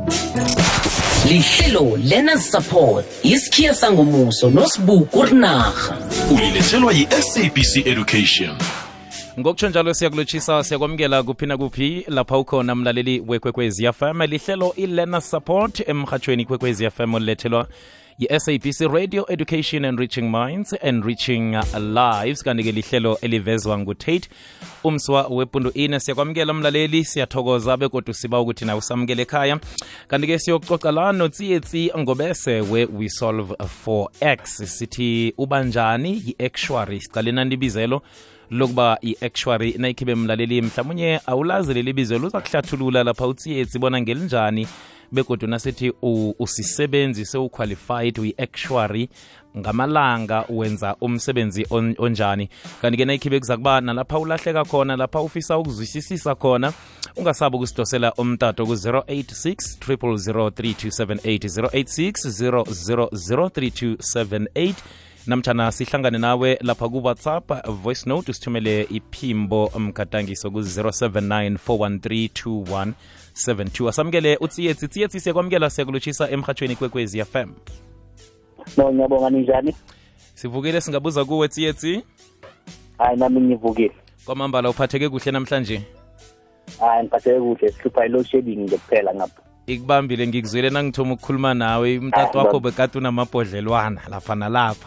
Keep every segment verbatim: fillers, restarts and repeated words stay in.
Lihlelo Learners Support isikhiya sangomuso nosibuku urinaga ulilethelwa yi-S A B C Education. Ngokutsho njalo siyakulotshisa siyakwamukela kuphi na kuphi lapha ukhona mlaleli wekwekwezi F M. Lihlelo i-Learners Support emhathweni kwekwezi F M olethelwa yi-S A B C Radio Education Enriching Minds Enriching Lives, kanti-ke lihlelo elivezwa nguTate umswa wepundu ine. Siyakwamukela mlaleli, siyathokoza bekodwa siba ukuthi nawe usamukele ekhaya. Kanti-ke siyokucoca la noTsietsi Ngobese we-We Solve for X. Sithi ubanjani yi-actuary, sicalena ndibizelo lokuba i-actuary nayikhibe mlaleli mhlawumnye awulazi leli bizelo uzakuhlathulula lapha uTsietsi bona ngelinjani begodwa nasithi usisebenzi sewuqualified uyi-actuary ngamalanga wenza umsebenzi on, onjani. Kanti-ke nayikhibe kuzakuba nalapha ulahleka khona, lapha ufisa ukuzwisisisa khona, ungasabi ukusidosela umtato ku zero eight six zero zero zero three two seven eight zero eight six zero zero zero three two seven eight namtjana sihlangane nawe lapha ku WhatsApp voice note usithumele iphimbo mkhatangiso ku zero seven nine four one three two one seven two. Asamukele uTsietsi. Tsietsi siyakwamukela, siyakulotshisa emhathweni kwekwezi F M. No, ngiyabonga ninjani? Sivukile, singabuza kuwe Tsietsi. Hayi nami ngivukile. Kwamambala uphatheke kuhle namhlanje? Hayi ngiphatheke kuhle, sihlupha load shedding nje kuphela ngapha. Ikubambile ngikuzwile nangithoma ukukhuluma nawe, umntatu wakho bekade unamabhodlelwana lapha nalapha.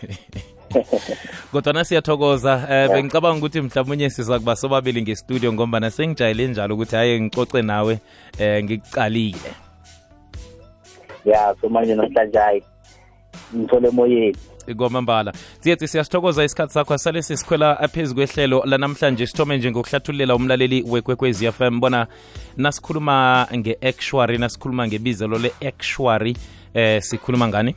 Kodwa nasiyathokoza, eh bengicabanga ukuthi mhlawumnye siza kuba sobabili ngestudio ngoba nasengijayele njalo ukuthi haye ngicoce nawe eh ngikucalile. Yeah, so manje namhlanje hayi ngithole emoyeni. Kwamambala. Tsietsi siyasithokoza isikhathi sakho asale sisikhwela aphezulu kwehlelo lanamhlanje. Sithome nje ngokuhlathululela umlaleli wekwekwezi F M bona nasikhuluma nge-actuary, nasikhuluma ngebizelo le-actuary, eh sikhuluma ngani?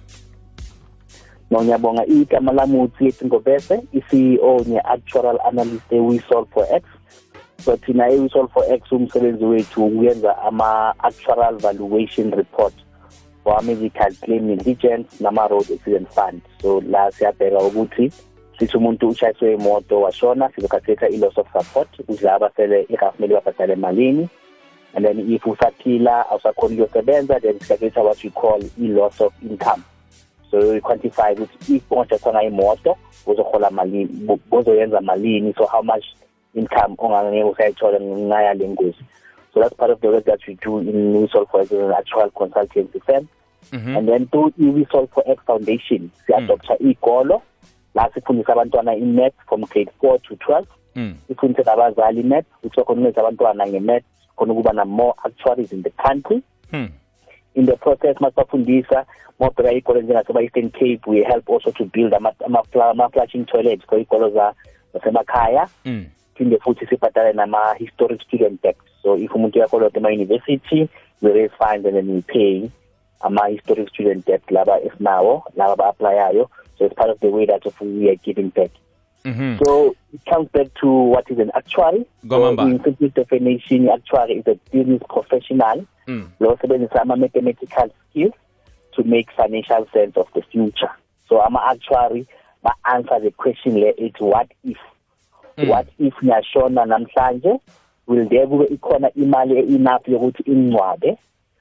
No, ngiyabonga igama lami uTsietsi Ngobese, i-C E O ne-actuarial analyst e-We Solve for X. So thina e-We Solve for X umsebenzi wethu ukuyenza ama-actuarial valuation report for medical claim negligence nama-road accident fund. So la siyabheka ukuthi sithi umuntu ushayiswe imoto washona, sizokhathetha i-loss of support ukuthi la abasele irafumeli babhadale malini, and then if usaphila awusakhona ukuyosebenza then sikhathetha what we call i-loss of income. So we quantify ukuthi if ungathathanga imoto uzohola malini, uzoyenza malini, so how much income ongangeke usayithola ngaya lengozi. So that's part of the work that we do in We Solve for X as an actual consultancy firm. Mm-hmm. And then through We Solve for X Foundation, siyadoptha mm. ikolo la sifundisa abantwana i-math from grade four to twelve. Mm. Sifundisa abazali i-math, uthokhonikeza abantwana nge-math khona ukuba na more actuaries in the country. Mm. In the process masifundisa mobheka ikolo njengaseba Eastern Cape, we help also to build ama-flushing toilets for ikolo zasemakhaya. Mm. Phinde futhi sibhadale nama-historic student tax. So if umuntu uyakoloda ema-university, we raise funds and then we pay ama-historic student debt laba esinawo, laba ba-applyayo. So it's part of the way that we are giving back. Mm-hmm. So it comes back to what is an actuary. So in simple definition, actuary is a business professional mm. who sebenzisa ama-mathematical skills to make financial sense of the future. So ama-actuary ba-answer the question le, it's what if. Mm. What if ngiyashona namhlanje, will there be ikhona imali enough yokuthi ingcwabe?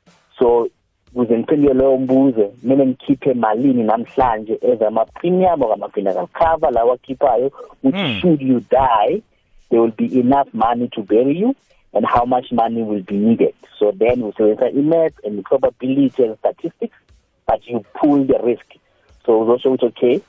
So ukuze ngiphendule leyo mbuzo, mina ngikhiphe malini namhlanje as ama-premium or ama-funeral cover lawa khiphayo, which mm. should you die, there will be enough money to bury you, and how much money will be needed. So then we say it's math and probability and statistics, but you pull the risk. So also it's okay.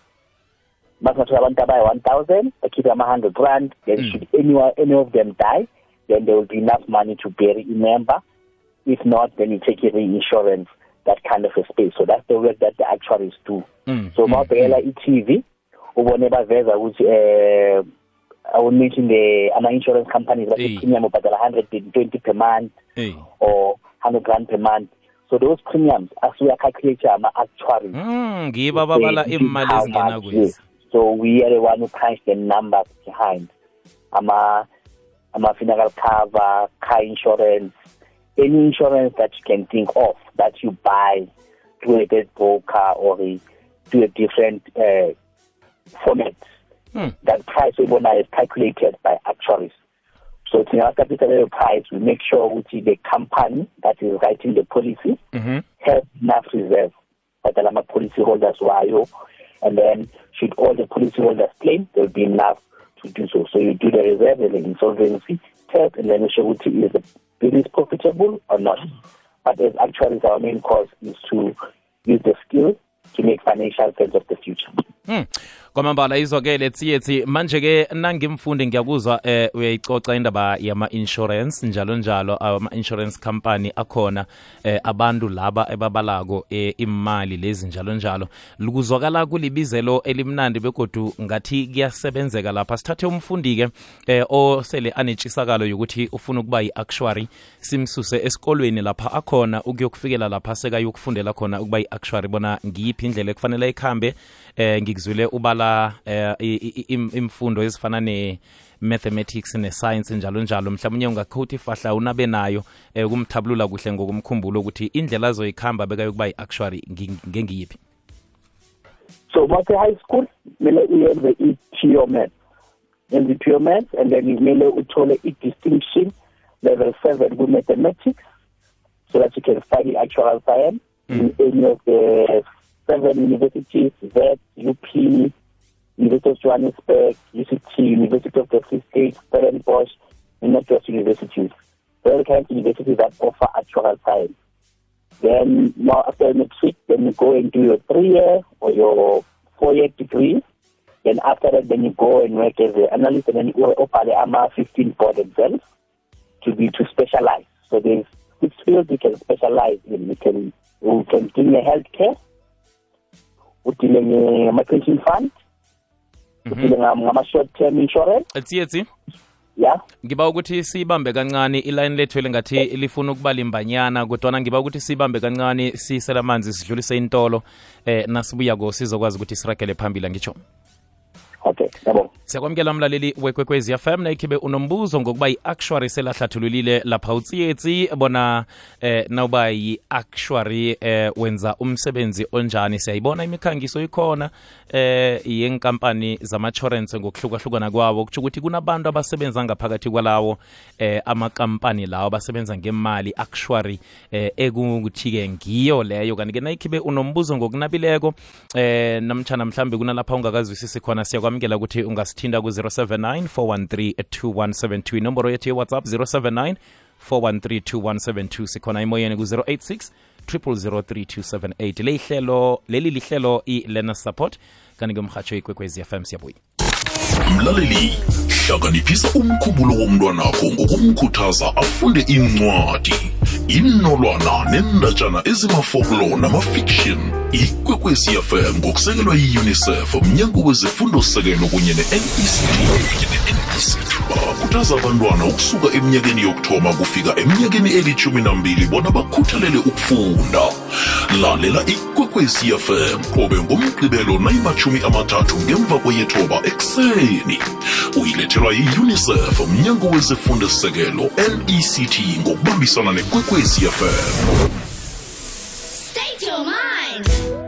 But not abantu buy one thousand, I keep them one hundred rand, then mm. should anyone, any of them die, then there will be enough money to bury a member. If not, then you take it in insurance, that kind of a space. So that's the work that the actuaries do. Mm. So about mm. the T V, or whenever there's I would uh, I would mention the uh, insurance companies that the premium about one hundred twenty per month hey. or one hundred rand per month. So those premiums, as we are calculating, are actuaries. Mm, give babala imali zingena kwezi. So we are the one who crunch the numbers behind. Ama, ama funeral cover, car insurance, any insurance that you can think of that you buy through a dead broker or a, through a different uh, format. Hmm. That price is calculated by actuaries. So thina capital price, we make sure ukuthi the company that is writing the policy mm-hmm. has enough reserve for the policy holders wayo, and then should all the policy holders claim, there will be enough to do so. So you do the reserve and the insolvency test, and then you show what is the business profitable or not. But as actually our main cause is to use the skill to make financial sense of the future. Hmm. Kwamambala izwakele tsiyethi manje ke nangimfundi ngiyakuzwa eh uyayicoca indaba yama insurance njalo njalo ama insurance company akhona eh, abantu laba ebabalako eh, imali lezi njalo njalo lukuzwakala kulibizelo elimnandi begodu ngathi kuyasebenzeka lapha. Sithathe umfundi ke eh, osele anetshisakalo yokuthi ufuna ukuba yi-actuary, simsuse esikolweni lapha akhona ukuyokufikela lapha sekayokufundela khona ukuba yi-actuary, bona ngiyiphi indlela ekufanele ikhambe. eh ngikuzwile ubala eh, imfundo ezifana ne mathematics ne science njalo njalo, mhlawumnye ungakhothi fahla unabe nayo eh, kumthabulula kuhle ngokumkhumbulo ukuthi indlela azoyikhamba bekayokuba yi-actuary ngengiyiphi. So Mate High School mele uyenze i-pure maths, and the pure maths, and then mele uthole i-distinction level seven with mathematics, so that you can study actual science mm. in any of the seven universities, V E T, U P, University of Johannesburg, U C T, University of the Free State, Stellenbosch, and not just universities. There are kinds of universities that offer actual science. Then, now after matric, then you go and do your three-year or your four-year degree. Then after that, then you go and work as an analyst, and then you offer the A M A fifteen board exams to be to specialize. So there's six fields you can specialize in. You can you can do your healthcare, uthile ngama-pension fund, uthile ngama-short-term insurance. Etsiyetsi yeah, ngiba ukuthi sibambe kancane iline lethu elingathi lifuna ukuba limbanyana, kodwa ngiba ukuthi sibambe kancane sisela amanzi sidlulise intolo eh nasibuya go sizokwazi ukuthi sirakele phambili ngitsho. Okay, yabo. Siyakwamukela mlaleli wekwekwezi F M, nayikibe unombuzo ngokuba yi-actuary selahlathululile lapha utsiyetsi bona eh nawuba yi-actuary eh wenza umsebenzi onjani. Siyayibona imikhangiso ikhona eh yenkampani zama-insurance ngokuhlukahlukana kwawo, kuthi ukuthi kunabantu abasebenza ngaphakathi kwalawo eh amakampani lawo abasebenza ngemali actuary eh ekuthi-ke ngiyo leyo. Kanti ke nayikibe unombuzo ngokunabileko eh namtjana mhlambe kunalapha ungakazwisisi khona, siyakwamukela ukuthi ungasithinda ku zero seven nine four one three two one seven two, inomboro yethu ye-WhatsApp zero seven nine four one three two one seven two, sikhona emoyeni ku zero eight six zero zero three two seven eight. Lehlelo leli lihlelo i-learner support kanti ke mhatsho ikwekwezi F M. Siyabuya mlaleli, hlakaniphisa umkhumbulo womntwanakho ngokumkhuthaza afunde incwadi, inolwana nendatshana ezimafoklo namafiction. Ikwekwezi F M ngokusekelwa yi-UNICEF, umnyango wezifundo sekelo kunye ne-N E C T bakhuthaza abantwana ukusuka eminyakeni yokuthoma kufika eminyakeni elithumi nambili bona bakhuthalele ukufunda. Lalela ikwekwezi F M qobe ngomgqibelo nayimatshumi amathathu ngemva kweyethoba ekuseni. Uyilethelwa yi-UNICEF, umnyango wezifundo sekelo, N E C T, ngokubambisana nekwekwezi F M. State your mind.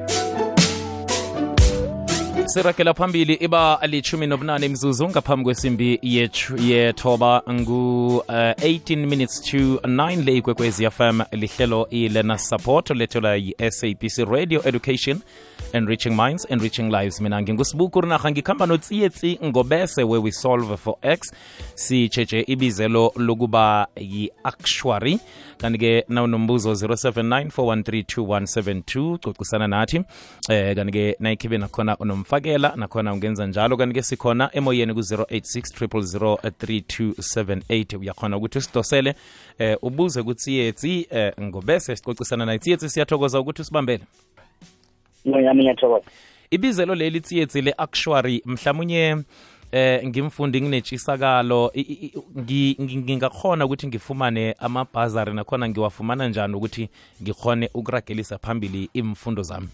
sirakela phambili iba lichumi nobunane imzuzu ngaphambi kwesimbi yethoba ngu uh, eighteen minutes to nine le ikwekwezi F M, lihlelo i-learner support lethola yi-S A B C Radio Education, Enriching Minds, Enriching Lives. Mina ngingusibuku rinarha ngikhamba notsiyetsi ngobese where we solve for X. Si cheche ibizelo lokuba yi-actuary, kanti ke nawunombuzo zero seven nine four one three two one seven two cocisana nathi. Eh kanti ke nayikhibe nakhona unomfakela nakhona ungenza njalo, kanti ke sikhona emoyeni ku zero eight six zero zero three two seven eight. Uyakhona ukuthi usidosele eh ubuze kutsiyetsi eh ngobese sicocisana naye. Tsiyetsi siyathokoza ukuthi usibambele. Ngiyami ngiyathokoza. Ibizelo leli tsiyetsi le actuary mhlamunye eh ngimfundi nginetshisakalo ngingakhona ukuthi ngifumane amabhazari nakhona ngiwafumana njani ukuthi ngikhone ukuragelisa phambili imfundo zami?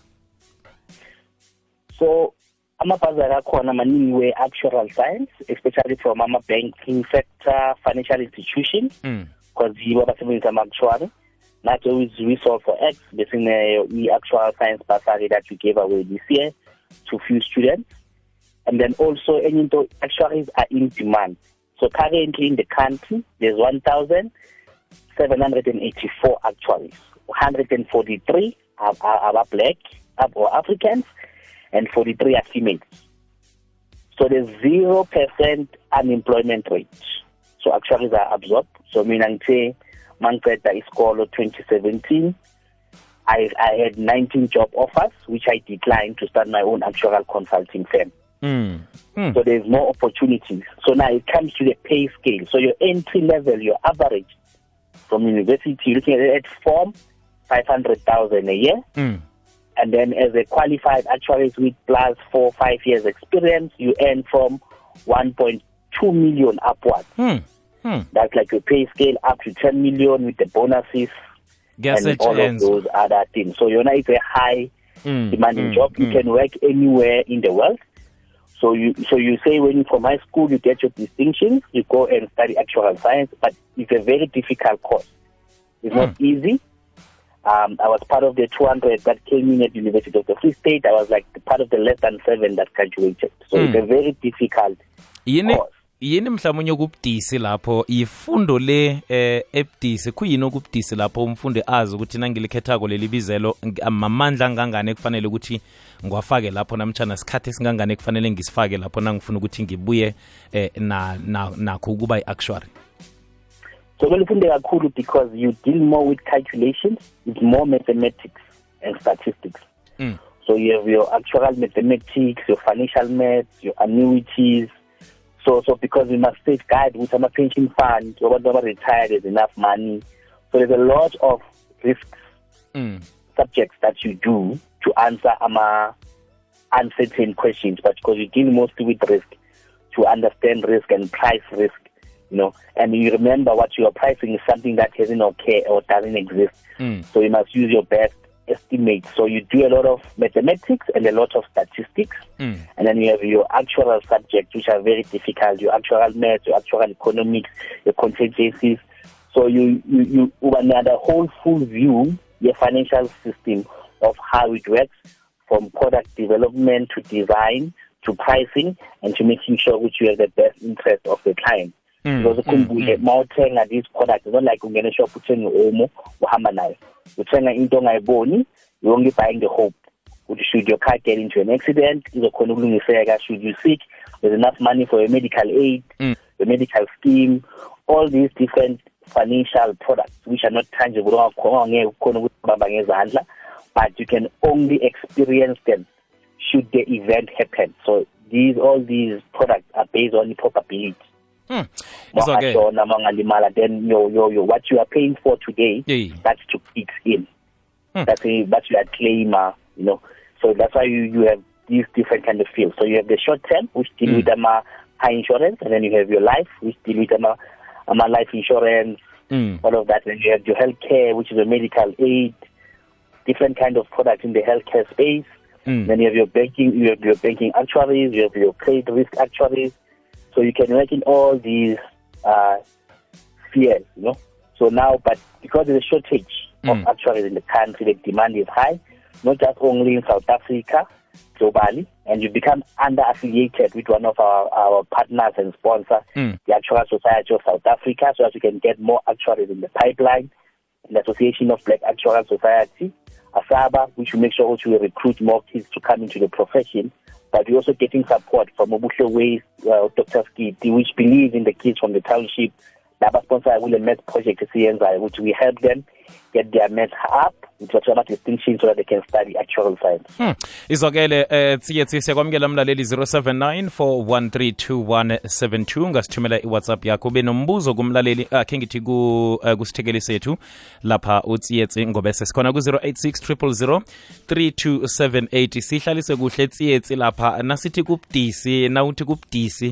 So amabhazari akhona maningi we-actuarial science, especially from ama-banking sector, financial institutions, because mm. yibo abasebenzisa ama-actuary. Not always we solve for X, basing the actual science bursary that we gave away this year to few students. And then also, any actuaries are in demand. So currently in the country, there's one thousand seven hundred eighty-four actuaries. one hundred forty-three are, are, are black or Africans, and forty-three are females. So there's zero percent unemployment rate. So actuaries are absorbed. So meaning say, Manfreda is called twenty seventeen. I, I had nineteen job offers, which I declined to start my own actuarial consulting firm. Mm. Mm. So there's more opportunities. So now it comes to the pay scale. So your entry level, your average from university, you're looking at it at form, five hundred thousand a year. Mm. And then as a qualified actuary with plus four, five years experience, you earn from one point two million upwards. Mm. Mm. That's like your pay scale up to ten million with the bonuses Guess and all ends. of those other things. So you know it's a high mm. demanding mm. job. You mm. can work anywhere in the world. So you so you say when you from high school you get your distinctions, you go and study actuarial science, but it's a very difficult course. It's mm. not easy. Um, I was part of the two hundred that came in at the University of the Free State. I was like part of the less than seven that graduated. So mm. it's a very difficult yini course. Yini mhlawumnye okubudisi lapho ifundo le eh ebudisi kuyini okubudisi lapho umfundi azi ukuthi nangilikhethako leli bizelo amamandla angangane kufanele ukuthi ngwafake lapho namtjana sikhathi singangane kufanele ngisifake lapho nangifuna ukuthi ngibuye eh na nakho kuba iactuary. So when you kakhulu because you deal more with calculations, it's more mathematics and statistics. Mm. So you have your actuarial mathematics, your financial maths, your annuities. So so because we must safeguard with some pension fund, so when retired there's enough money. So there's a lot of risks mm. subjects that you do to answer um, uncertain questions, but because you deal mostly with risk, to understand risk and price risk. You know, and you remember what you are pricing is something that hasn't occurred or doesn't exist. Mm. So you must use your best estimate. So you do a lot of mathematics and a lot of statistics. Mm. And then you have your actuarial subjects, which are very difficult, your actuarial maths, your actuarial economics, your contingencies. So you, you, you, you have a whole full view, your financial system of how it works, from product development to design to pricing and to making sure which you have the best interest of the client. Mm, because ukhumbule mm, mawuthenga these products not like ungena shop uthenga omo uhamba nayo uthenga into ongayiboni, you only buying the hope ukuthi should your car get into an accident izokhona ukulungiseka, should you sick there's enough money for your medical aid, mm. your medical scheme, all these different financial products which are not tangible, but you can only experience them should the event happen. So these all these products are based on the probability. Hmm. It's okay. Then your, your, your, what you are paying for today, yeah. that's to fix in. Hmm. That's a, that's your claim, uh, you know. So that's why you, you have these different kind of fields. So you have the short term, which deal mm. with um, high insurance, and then you have your life, which deal with um, um, life insurance, mm. all of that. And you have your healthcare, which is a medical aid, different kind of products in the healthcare space. Mm. Then you have your banking, you have your banking actuaries, you have your credit risk actuaries. So you can work in all these uh, spheres, you know. So now, but because there's a shortage mm. of actuaries in the country, the demand is high, not just only in South Africa, globally, and you become under-affiliated with one of our, our partners and sponsors, mm. the Actuarial Society of South Africa, so that you can get more actuaries in the pipeline, and the Association of Black Actuarial Society, ASABA, which will make sure that we recruit more kids to come into the profession. But we're also getting support from Obuhle Ways, uh, Doctor Skiti, which believes in the kids from the township. Laba sponsor will a math project, which we help them get their math up, with whatever distinction, so that they can study actual science. Hmm. Izokele eh tsiyethi siyakwamukela mlaleli zero seven nine four one three two one seven two ngasithumela iWhatsApp yakho benombuzo kumlaleli akhe ngithi ku kusithekeli sethu lapha utsiyetsi ngobese sikhona ku zero eight six zero zero zero three two seven eight sihlalise kuhle tsiyetsi lapha nasithi kubudisi na uthi kubudisi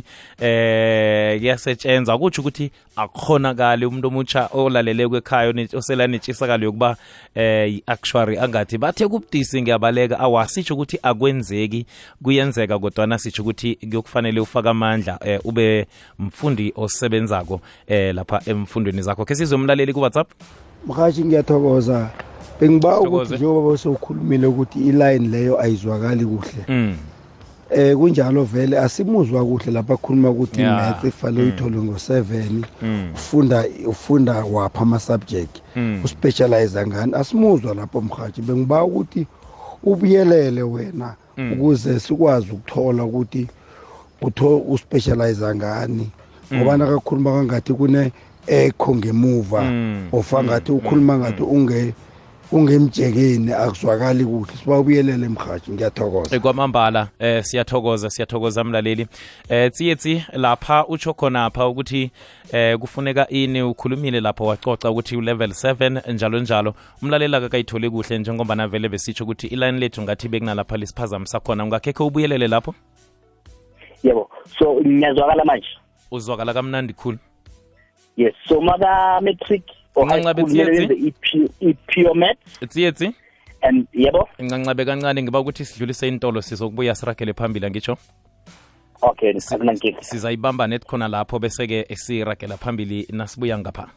eh kuyasetshenzwa kuthi ukuthi akukhonakala umuntu omutsha olalele kwekhaya oselanetshisakalo yokuba eh actuary angathi bathe kubudisi ngiyabaleka awasitsho ukuthi akwenzeki kuyenzeka kodwa nasitsho ukuthi kuyokufanele ufaka amandla eh, ube mfundi osebenzako eh, lapha emfundweni zakho ke sizomlaleli ku WhatsApp. Mhathi ngiyathokoza bengiba ukuthi njengoba bawusokhulumile ukuthi iline leyo ayizwakali kuhle mm. eh kunjalo vele asimuzwa kuhle lapha akhuluma ukuthi Yeah. math ifale uyithole ngo seven Mm. ufunda ufunda wapha ama subject Mm. uspecialize ngani asimuzwa lapho mhathi bengiba ukuthi ubuyelele wena ukuze sikwazi ukuthola ukuthi utho uspecialize ngani ngoba nakakhuluma kangathi kune echo ngemuva Mm. ofa ngathi ukhuluma ngathi unge ungemjekeni akuzwakali kuhle siba ubuyelele mhathi ngiyathokoza kwamambala eh siyathokoza siyathokoza mlaleli eh tsiyetsi lapha utsho khona pha ukuthi eh kufuneka ini ukhulumile lapho wacoca ukuthi u level seven njalo njalo umlaleli akayithole kuhle njengoba navele besitsho ukuthi iline lethu ngathi bekunalapha lisiphazamisa khona ungakekhe ubuyelele lapho yebo so ngiyazwakala manje uzwakala kamnandi khulu yes so maka matric or high Ungancabe school Tsietsi? the pure math tsiyetsi and yebo incancabe kancane ngiba ukuthi sidlulise intolo sizokubuya sirakele phambili ngitsho okay akunankinga sizayibamba net khona lapho bese-ke sirakela phambili nasibuya ngapha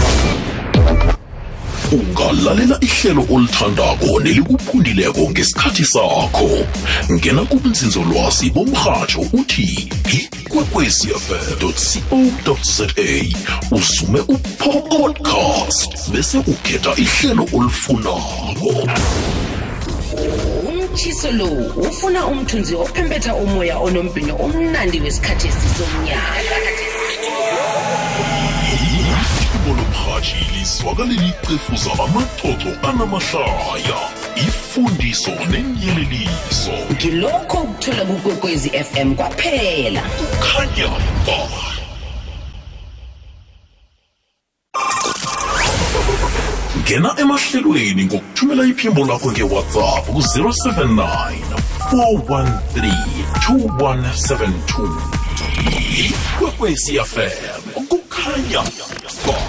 ungalalela ihlelo olithandako nelikuphundileko ngesikhathi sakho ngena kubunzinzolwazi bomrhatsho uthi ikwekwecfm co za usume upodcast bese ukhetha ihlelo olifunako. umtshiso lo ufuna umthunzi ophempetha umoya onombhino omnandi wesikhathi esizomnyaka Bolomhathi lizwakaleli iqefuza amaxoxo anamahlaya ifundiso nenyeleliso ngilokho ukuthola kukwekwezi F M kwaphela khanya ba ngena emahlelweni ngokuthumela iphimbo lakho nge-WhatsApp ku zero seven nine four one three two one seven two ikwekwezi F M kukhanya ba.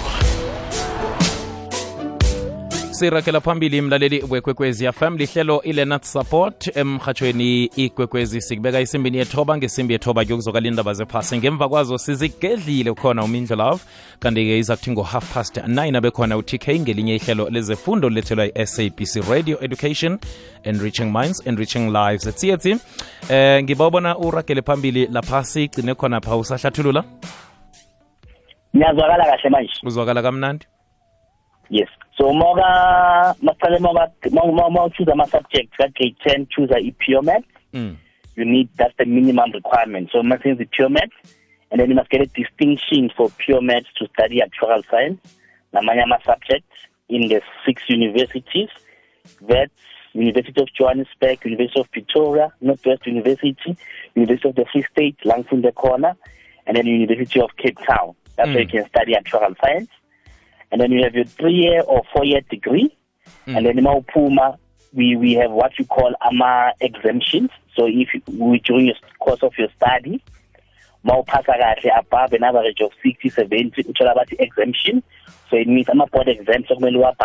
sirakela phambili mlaleli wekwekwezi F M lihlelo iLearner Support emhathweni ikwekwezi sikubeka isimbini yethoba ngesimbi yethoba kuyokuzokala indaba zephasi ngemva kwazo sizigedlile khona uMindlo Love kanti-ke izakuthi ngo-half past nine abekhona u-T K ngelinye ihlelo lezefundo lethelwa i-S A B C Radio Education Enriching Minds Enriching Lives tsiyetsi eh ngibawubona uragele phambili lapha sigcine khona pha usahlathulula ngiyazwakala kahle manje uzwakala kamnandi yes so moka masale moka moka choose ama subject ka grade ten choose a pure math mm. you need that's the minimum requirement so must the pure math and then you must get a distinction for pure math to study actuarial science namanye ama subjects in the six universities that's University of Johannesburg, University of Pretoria, Northwest University, University of the Free State, Langfunde Corner, and then University of Cape Town. That's mm. where you can study actuarial science. And then you have your three-year or four-year degree. Mm. And then in Maupuma, we, we have what you call A M A exemptions. So if you, during the course of your study, Maupasa above an average of sixty, seventy, which are about the exemption. So it means I'm a board exempt, so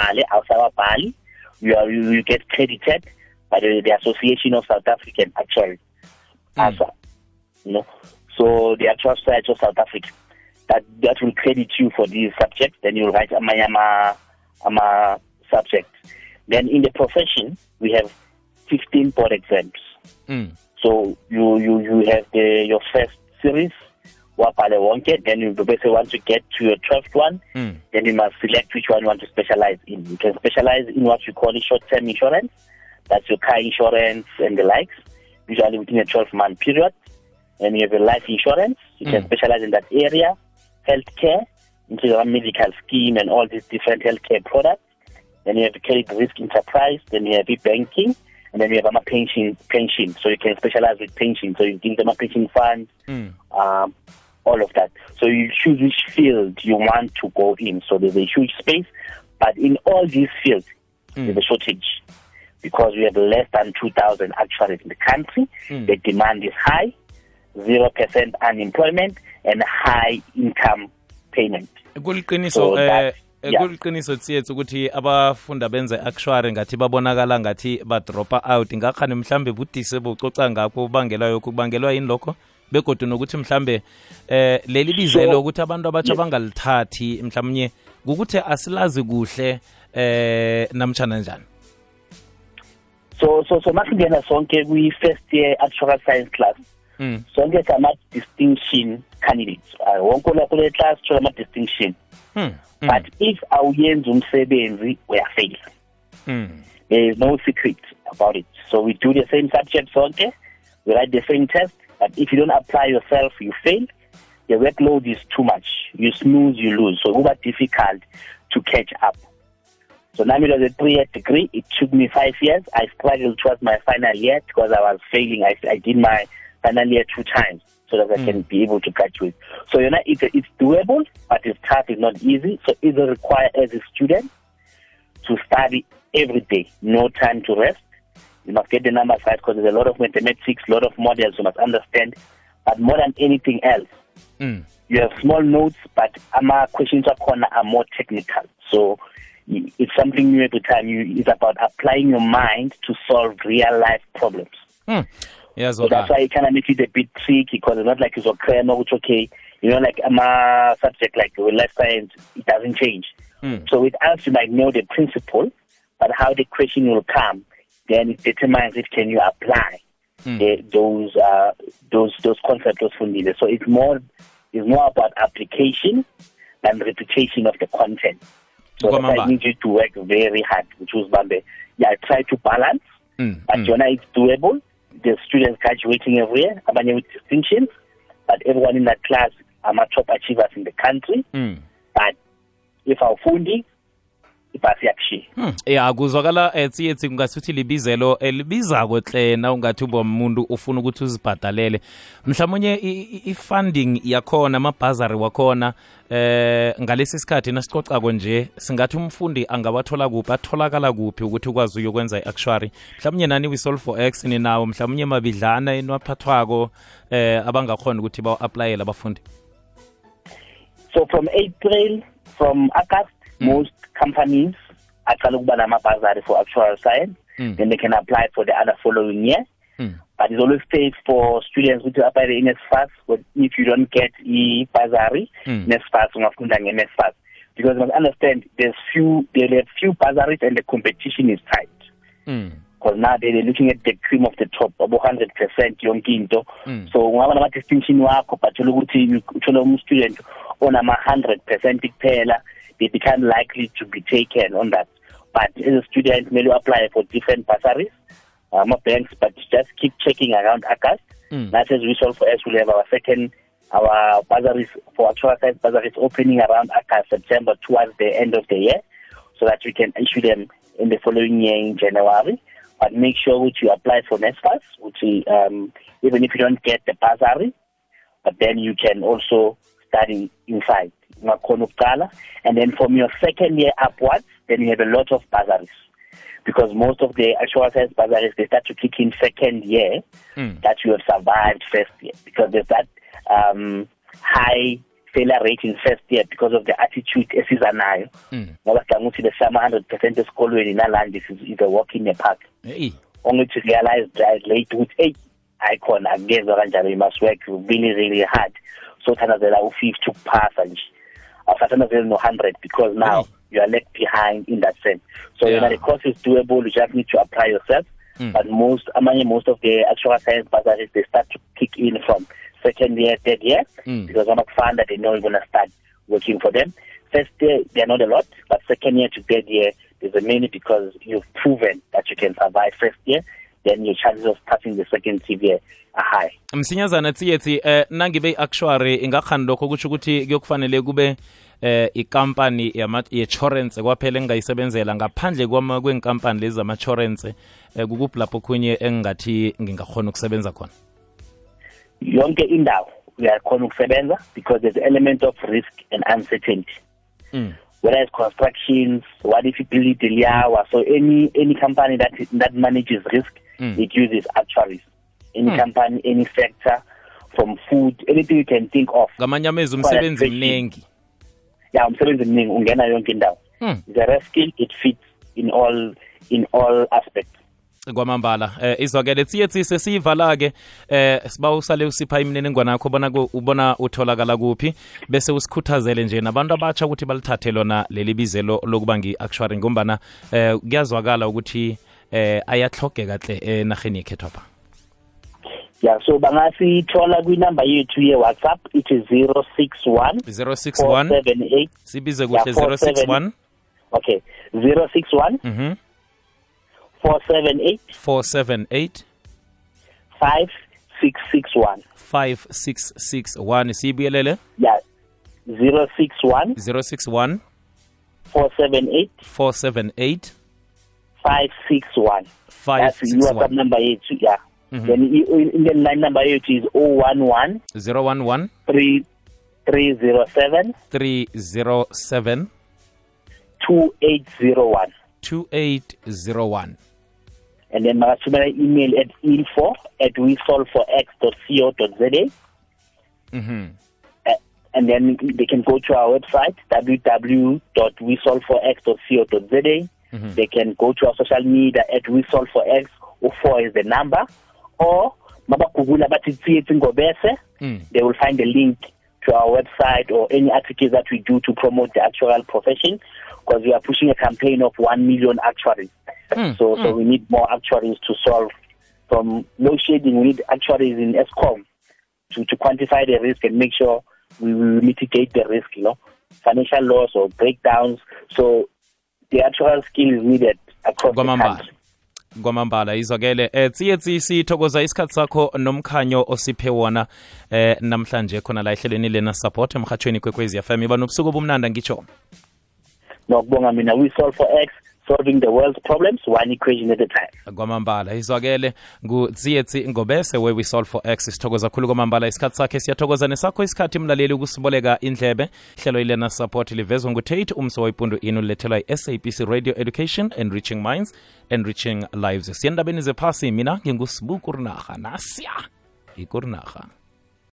Bali, you are you, you get credited by the, the Association of South African Actuaries. Mm. A S A, you know. So the Actual Society of South Africa. That that will credit you for these subjects. Then you'll write Amayama Ama subjects. Then in the profession, we have fifteen board exams. Mm. So you you you have the your first series, Wapale Wonke. Then you basically want to get to your twelfth one. Mm. Then you must select which one you want to specialize in. You can specialize in what we call short-term insurance. That's your car insurance and the likes. Usually within a twelve-month period. And you have a life insurance. You mm. can specialize in that area. Healthcare, into your medical scheme and all these different healthcare products. Then you have credit risk enterprise. Then you have banking, and then you have a pension. Pension, so you can specialize with pension. So you give them a pension fund, mm. um, all of that. So you choose which field you want to go in. So there's a huge space, but in all these fields, mm. there's a shortage because we have less than two thousand actuaries in the country. Mm. The demand is high. Zero percent unemployment and high income payment. Kuliqiniso eh kuliqiniso tsiyethu ukuthi abafunda benze actuary ngathi babonakala ngathi ba drop out ngakhane mhlambe budise bococa ngakho ubangelwa yokho kubangelwa yini lokho begodu nokuthi mhlambe eh leli bizelo ukuthi abantu abatsha bangalithathi mhlawumnye ukuthi asilazi kuhle eh namtjana njani. So so so masingena sonke kwi first year actuarial science class. Mm. Sonke sama distinction candidates. Wonke la kule class thola ama distinction. Mm. But if awuyenza umsebenzi uyafail. Mm. There is no secret about it. So we do the same subject sonke, we write the same test, but if you don't apply yourself, you fail. The workload is too much. You snooze, you lose. So it was difficult to catch up. So now it was a three-year degree. It took me five years. I struggled towards my final year because I was failing. I, I did my final year two times so that I mm. can be able to graduate. So you know, it's, it's doable, but it's tough. It's not easy. So it will require as a student to study every day. No time to rest. You must get the numbers right because there's a lot of mathematics, a lot of models you must understand. But more than anything else, mm. you have small notes, but our questions are more technical. So it's something new every time. You, it's about applying your mind to solve real life problems. Mm. Yeah, so that's why it kind of makes it a bit tricky because it's not like it's okay, no, it's okay. You know, like a subject like life science, it doesn't change. Mm. So with us, you might know the principle, but how the question will come, then it determines if can you apply mm. the, those uh, those those concepts for needed. So it's more it's more about application than repetition of the content. So that I need you to work very hard, which was Bambe. Yeah, I try to balance, mm. but mm. you know, it's doable. The students graduating every year, abanye with distinctions, but everyone in that class are my top achievers in the country. Mm. But if our funding, ipasi yakushi. Hmm. Ya kuzwakala ethi ethi kungasuthi libizelo elibiza kohlena ungathi uba umuntu ufuna ukuthi uzibhadalele. Mhlawumnye i-funding yakhona amabhazari wakhona eh ngalesi sikhathi nasixoxa nje singathi umfundi angawathola kuphi atholakala kuphi ukuthi ukwazi uyokwenza i-actuary. Mhlawumnye nani we solve for x ni nawo mhlawumnye mabidlana enwaphathwako eh abangakhona ukuthi ba-applyele abafundi. So from April, from August, mm. most companies actually buy a bursary for actuarial science, mm. then they can apply for the other following year. Mm. But it always stays for students who apply the N S F A S. But if you don't get the bursary, mm. N S F A S will not N S F A S. Because you must understand, there's few, there are few bursaries and the competition is tight. Mm. Because now they're looking at the cream of the top, about one hundred percent young into. Mm. So when I distinction work, but you look at student on a one hundred percent pair, they become likely to be taken on that. But as a student, may you apply for different bursaries, um, banks, but just keep checking around August. Mm. That as we solve for us, we'll have our second, our bursaries for actual science bursaries opening around August, September, towards the end of the year, so that we can issue them in the following year in January. But make sure that you apply for N S F A S, which is, um, even if you don't get the bursary, but then you can also study inside. And then from your second year upwards, then you have a lot of bursaries. Because most of the actual science bursaries, they start to kick in second year mm. that you have survived first year. Because there's that um, high failure rate in first year because of the attitude esizanayo. Mm. The summer one hundred percent of school in Inaland, this is, is a walk in the park. Hey. Only to realize that late with eight icon against Oranjalo, you must work really, really hard. So Tanazela fifth to pass and after Tanazela no hundred because now hey. you are left behind in that sense. So yeah. you know, the course is doable, you just need to apply yourself. Mm. But most among most of the actual science bursaries they start to kick in from second year, third year, mm. because I'm not fun that they know you're gonna start working for them. First year they're not a lot, but second year to third year there's a many because you've proven that you can survive first year, then your chances of passing the second year are high. Msinyazana tsiyethi eh nangibe actuary ingakhani lokho kuthi ukuthi kuyokufanele kube eh ikampani yama insurance kwaphela engayisebenzela ngaphandle kwama kwenkampani lezi zama insurance eh kukuphi lapho khunye engathi ngingakhona ukusebenza khona. Yonke indawo uyakhona ukusebenza because there's an element of risk and uncertainty. Mm. Whether it's constructions, what if you build it yawa, so any any company that that manages risk, mm. it uses actuaries. Any mm. company, any sector, from food, anything you can think of. Ngamanye amezwi umsebenzi mningi. Yeah, umsebenzi mningi ungena yonke indawo. The rest skill it fits in all in all aspects. Kwamambala eh izwakele tsiyethi sesivala ke eh siba usale usipha imininingwane yakho bona ubona utholakala kuphi bese usikhuthazele nje nabantu abatsha ukuthi balithathe lona leli bizelo lokuba ngi-actuary ngombana eh kuyazwakala ukuthi eh ayahlogeka hle enarheni yekhethwapha. Yeah, so bangasithola kwinumber yethu ye-WhatsApp ithi zero six one zero six one four seven eight sibize kuhle zero six one okay zero six one mhm four seven eight four seven eight five six six one five six six one sibuyelele yeah zero six one zero six one four seven eight four seven eight five six one five that's six your one number yethu yeah. Mhm. Then in the line number eight is zero one one zero one one three three zero seven three zero seven two eight zero one two eight zero one. and then bangathumela email at info at we solve for x dot co dot za. Mhm. Uh, and then they can go to our website w w w dot we solve for x dot co dot za. Mhm. They can go to our social media at we solve for x, or four is the number, or mabagugula bathi Tsietsi Ngobese. Mm. They will find a link to our website or any articles that we do to promote the actuarial profession, because we are pushing a campaign of one million actuaries. Mm. So, Mm. so we need more actuaries to solve from load shedding. We need actuaries in ESCOM to, to quantify the risk and make sure we will mitigate the risk, you know, financial loss or breakdowns. So the actuarial skill is needed across the country. Kwamambala izokele eh Tsietsi sithokoza isikhatsi sakho nomkhanyo osiphe wona eh namhlanje khona la ehlelweni lena support emhathweni kwekwezi F M iba nobusuku obumnanda ngitsho. Nokubonga mina we solve for X, solving the world's problems one equation at a time. Kwamambala izokele ngu Tsietsi Ngobese where we solve for X sithokoza khulu kwamambala isikhatsi sakhe siyathokoza nesakho isikhathi mlaleli ukusiboleka indlebe hlelo ilena support livezwe nguTate umso wayipundu inu lethelwa i-S A B C Radio Education Enriching Minds Enriching Lives. Siyendabeni zephasi mina nginguSibu Kurnaga nasya ikurnaga.